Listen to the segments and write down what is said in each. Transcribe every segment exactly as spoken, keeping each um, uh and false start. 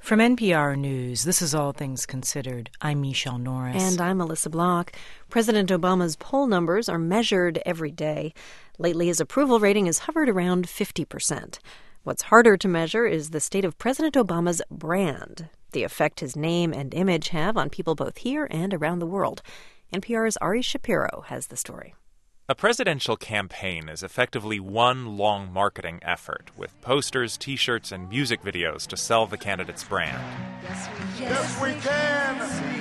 From N P R News, this is All Things Considered. I'm Michelle Norris. And I'm Melissa Block. President Obama's poll numbers are measured every day. Lately, his approval rating has hovered around fifty percent. What's harder to measure is the state of President Obama's brand, the effect his name and image have on people both here and around the world. N P R's Ari Shapiro has the story. A presidential campaign is effectively one long marketing effort, with posters, T-shirts, and music videos to sell the candidate's brand. Yes, we can!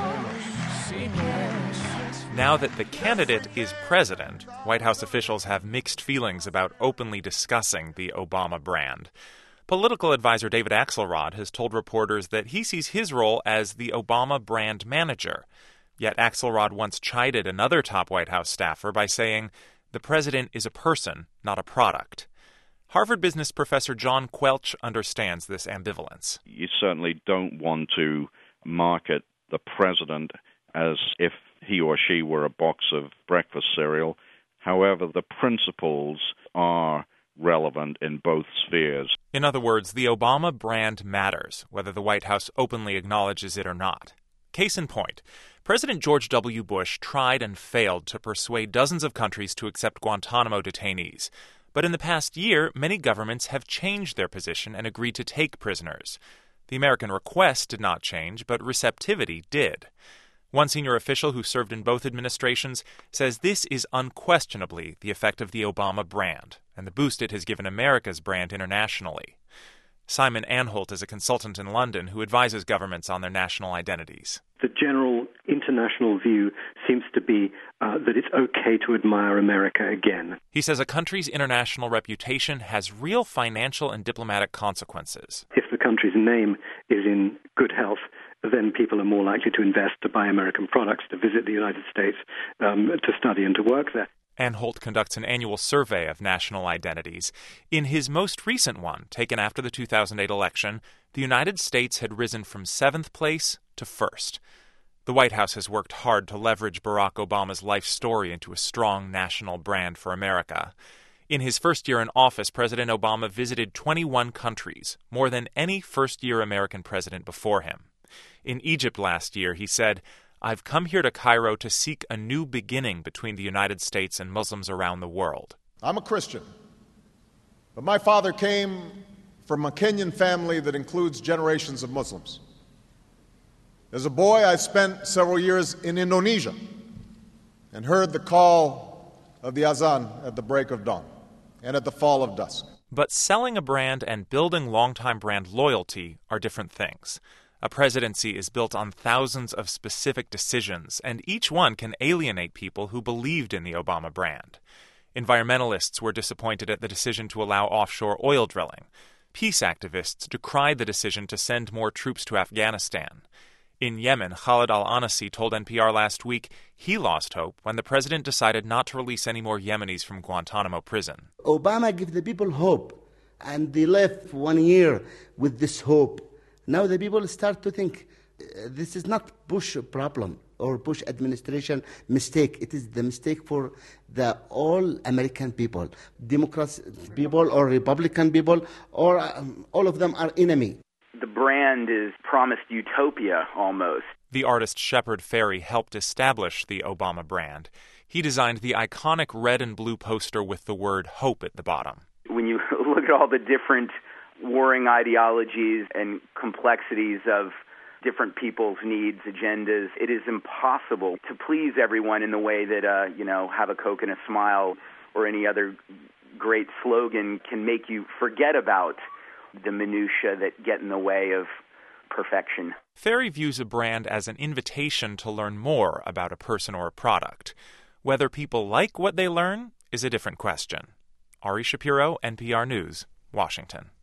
Now that the candidate is president, White House officials have mixed feelings about openly discussing the Obama brand. Political advisor David Axelrod has told reporters that he sees his role as the Obama brand manager. Yet Axelrod once chided another top White House staffer by saying, "The president is a person, not a product." Harvard business professor John Quelch understands this ambivalence. You certainly don't want to market the president as if he or she were a box of breakfast cereal. However, the principles are relevant in both spheres. In other words, the Obama brand matters, whether the White House openly acknowledges it or not. Case in point, President George W. Bush tried and failed to persuade dozens of countries to accept Guantanamo detainees. But in the past year, many governments have changed their position and agreed to take prisoners. The American request did not change, but receptivity did. One senior official who served in both administrations says this is unquestionably the effect of the Obama brand and the boost it has given America's brand internationally. Simon Anholt is a consultant in London who advises governments on their national identities. The general international view seems to be uh, that it's okay to admire America again. He says a country's international reputation has real financial and diplomatic consequences. If the country's name is in good health, then people are more likely to invest, to buy American products, to visit the United States, um, to study and to work there. Anholt conducts an annual survey of national identities. In his most recent one, taken after the two thousand eight election, the United States had risen from seventh place to first. The White House has worked hard to leverage Barack Obama's life story into a strong national brand for America. In his first year in office, President Obama visited twenty-one countries, more than any first-year American president before him. In Egypt last year, he said, "I've come here to Cairo to seek a new beginning between the United States and Muslims around the world." I'm a Christian, but my father came from a Kenyan family that includes generations of Muslims. As a boy, I spent several years in Indonesia and heard the call of the azan at the break of dawn and at the fall of dusk. But selling a brand and building longtime brand loyalty are different things. A presidency is built on thousands of specific decisions, and each one can alienate people who believed in the Obama brand. Environmentalists were disappointed at the decision to allow offshore oil drilling. Peace activists decried the decision to send more troops to Afghanistan. In Yemen, Khalid al-Anasi told N P R last week he lost hope when the president decided not to release any more Yemenis from Guantanamo prison. Obama gave the people hope, and they left one year with this hope. Now the people start to think uh, this is not Bush problem or Bush administration mistake. It is the mistake for the all American people, Democrats people or Republican people, or um, all of them are enemy. The brand is promised utopia almost. The artist Shepard Fairey helped establish the Obama brand. He designed the iconic red and blue poster with the word hope at the bottom. When you look at all the different warring ideologies and complexities of different people's needs, agendas, it is impossible to please everyone in the way that, uh, you know, have a Coke and a smile or any other great slogan can make you forget about the minutiae that get in the way of perfection. Fairey views a brand as an invitation to learn more about a person or a product. Whether people like what they learn is a different question. Ari Shapiro, N P R News, Washington.